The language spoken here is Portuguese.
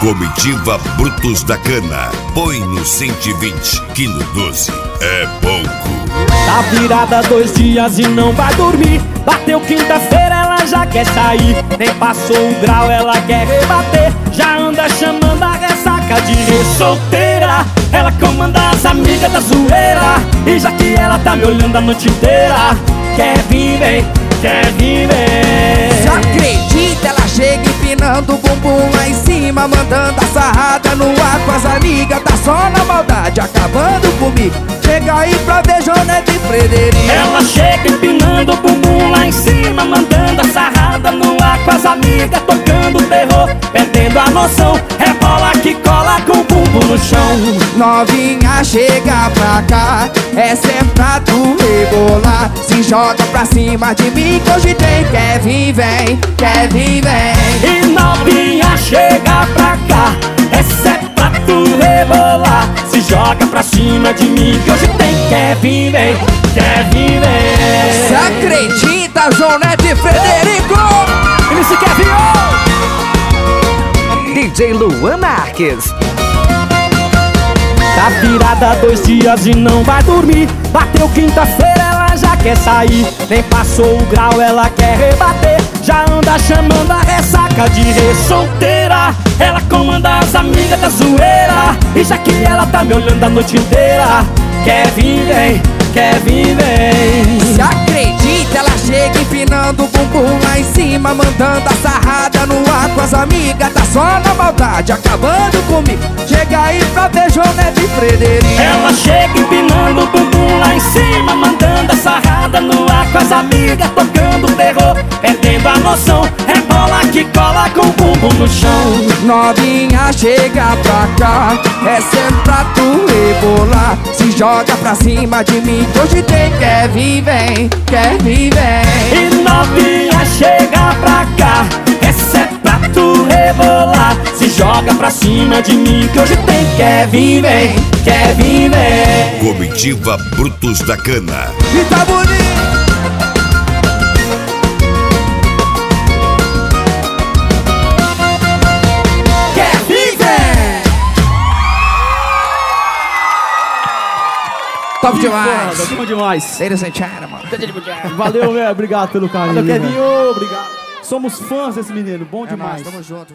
Comitiva Brutos da Cana. Põe no 120, que no 12 é pouco. Tá virada 2 dias e não vai dormir. Bateu quinta-feira, ela já quer sair. Nem passou o grau, ela quer rebater. Já anda chamando a ressaca de solteira. Ela comanda as amigas da zoeira. E já que ela tá me olhando a noite inteira, quer vir, vem, quer vir, vem. Você acredita? Ela chega empinando o bumbum lá em cima, mandando a sarrada no ar com as amigas. Tá só na maldade, acabando comigo. Chega aí pra ver Jonete e Frederico. Ela chega empinando o bumbum lá em cima, mandando a sarrada no ar com as amigas, tocando terror, perdendo a noção. Rebola que cola com o bumbum no chão. Novinha, chega pra cá, essa é pra tu rebolar. Se joga pra cima de mim que hoje tem. Quer vir, vem, quer vir, vem. E novinha, chega pra cá, essa é pra tu rebolar. Se joga pra cima de mim que hoje tem. Quer vir, vem, quer vir, vem. Você acredita, Jonete e Frederico? MC Kevin, DJ Luan Marques. tá virada 2 dias e não vai dormir. Bateu quinta-feira, ela já quer sair. Nem passou o grau, ela quer rebater. Já anda chamando a ressaca de solteira. Ela comanda as amigas da zoeira. E já que ela tá me olhando a noite inteira, quer vir, vem, quer vir, vem. Se acredita? Ela chega empinando o bumbum lá em cima, mandando a sarrada no ar com as amigas. Tá só na maldade, acabando comigo. Chega aí pra ver Jonete e Frederico. Ela chega empinando o bumbum lá em cima, mandando a sarrada no ar com as amigas, tocando terror, perdendo a noção. Rebola que cola com o bumbum no chão. Novinha, chega pra cá, é sempre pra tu rebolar. Se joga pra cima de mim que hoje tem. Quer vir, vem, quer vir, vem. E novinha, chega pra cá, essa é pra tu rebolar. Se joga pra cima de mim que hoje tem. Quer vir, vem, quer vir, vem. Comitiva Brutos da Cana. E tá bonito. Quer vir, vem. Top demais. Top demais. Ladies and gentlemen. Valeu, velho. Obrigado pelo carinho. Valeu, Kevin. Obrigado. Somos fãs desse menino. Bom É demais. nóis, tamo junto.